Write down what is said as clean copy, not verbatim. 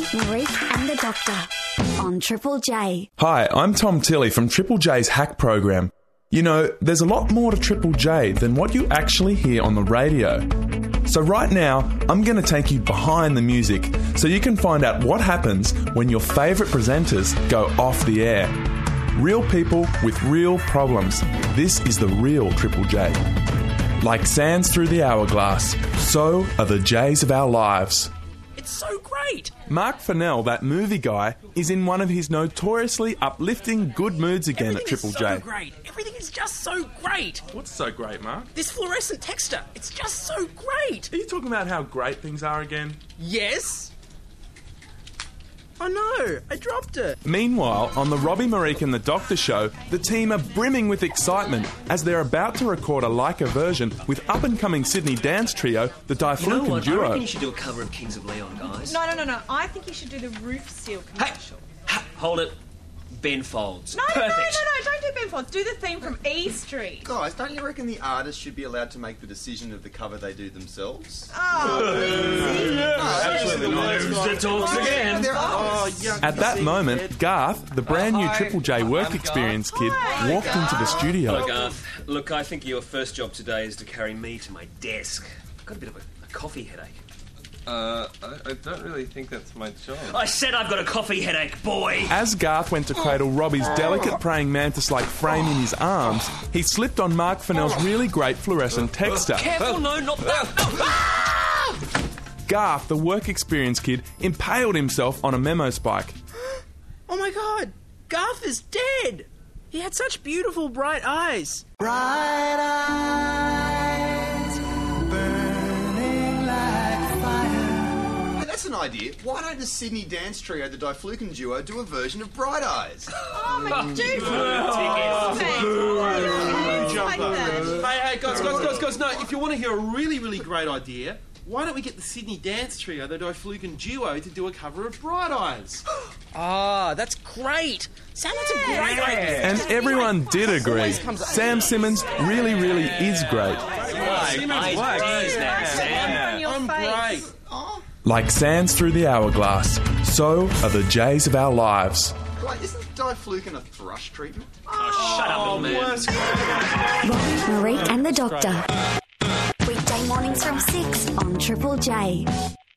Marique and the Doctor on Triple J. Hi, I'm Tom Tilley from Triple J's Hack Program. You know, there's a lot more to Triple J than what you actually hear on the radio. So right now, I'm going to take you behind the music so you can find out what happens when your favourite presenters go off the air. Real people with real problems. This is the real Triple J. Like sands through the hourglass, so are the J's of our lives. It's so great! Mark Fennell, that movie guy, is in one of his notoriously uplifting good moods again at Triple J. Everything is so great. Everything is just so great. What's so great, Mark? This fluorescent texture, it's just so great. Are you talking about how great things are again? Yes? Oh no, I dropped it. Meanwhile, on the Robbie, Marique and the Doctor show, the team are brimming with excitement as they're about to record a Leica version with up-and-coming Sydney dance trio, the Diflucan Duo. I reckon you should do a cover of Kings of Leon, guys. No. I think you should do the Roof Seal commercial. Hey, hold it. Ben Folds. No, Perfect. don't do Ben Folds. Do the theme from E Street. Guys, don't you reckon the artist should be allowed to make the decision of the cover they do themselves? Absolutely not. The talks again. At that moment, Garth, the brand new Triple J work experience kid, walked into the studio. Hello, Garth. Look, I think your first job today is to carry me to my desk. I've got a bit of a coffee headache. I don't really think that's my job. I said I've got a coffee headache, boy! As Garth went to cradle Robbie's delicate praying mantis-like frame in his arms, he slipped on Mark Fennell's really great fluorescent texture. Careful, no, not that. No. Garth, the work experience kid, impaled himself on a memo spike. Oh my god, Garth is dead. He had such beautiful bright eyes. Bright eyes, burning like fire. Hey, that's an idea. Why don't the Sydney dance trio, the Diflucan Duo, do a version of Bright Eyes? Oh my dude. Hey, guys, no, if you want to hear a really great idea, why don't we get the Sydney dance trio, the Diflucan Duo, to do a cover of Bright Eyes? Ah, that's great. Sam, that's a great idea. And everyone did agree. Sam Simmons really is great. I'm great. Like sands through the hourglass, so are the J's of our lives. Wait, isn't Diflucan a thrush treatment? Oh, shut up, little man. Robbie, Marique and the Doctor. Weekday mornings from 6 on Triple J.